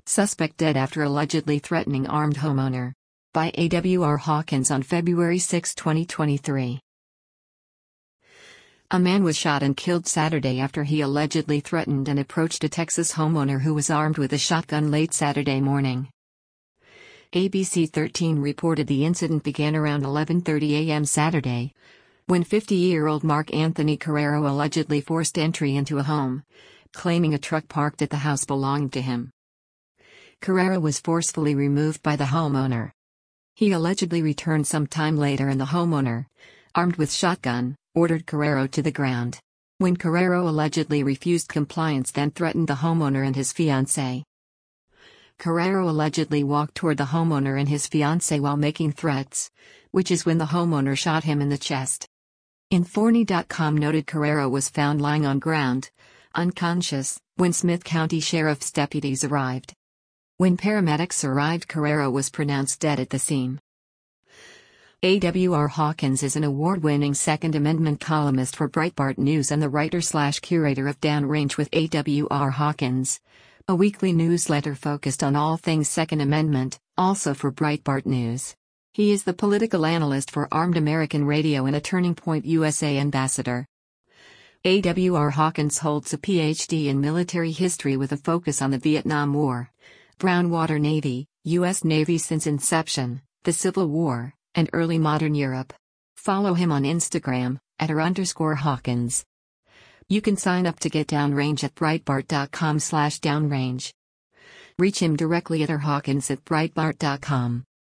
Suspect dead after allegedly threatening armed homeowner. By A.W.R. Hawkins on February 6, 2023. A man was shot and killed Saturday after he allegedly threatened and approached a Texas homeowner who was armed with a shotgun late Saturday morning. ABC 13 reported the incident began around 11:30 a.m. Saturday, when 50-year-old Mark Anthony Carrero allegedly forced entry into a home, claiming a truck parked at the house belonged to him. Carrero was forcefully removed by the homeowner. He allegedly returned some time later and the homeowner, armed with shotgun, ordered Carrero to the ground. When Carrero allegedly refused compliance, then threatened the homeowner and his fiancée. Carrero allegedly walked toward the homeowner and his fiancée while making threats, which is when the homeowner shot him in the chest. Inforny.com noted Carrero was found lying on ground, unconscious, when Smith County Sheriff's deputies arrived. When paramedics arrived, Carrero was pronounced dead at the scene. A.W.R. Hawkins is an award-winning Second Amendment columnist for Breitbart News and the writer/curator of Downrange with A.W.R. Hawkins, a weekly newsletter focused on all things Second Amendment, also for Breitbart News. He is the political analyst for Armed American Radio and a Turning Point USA ambassador. A.W.R. Hawkins holds a Ph.D. in military history with a focus on the Vietnam War, Brown Water Navy, U.S. Navy since inception, the Civil War, and early modern Europe. Follow him on Instagram, @r_Hawkins. You can sign up to get Downrange at Breitbart.com/downrange. Reach him directly at rhawkins@breitbart.com.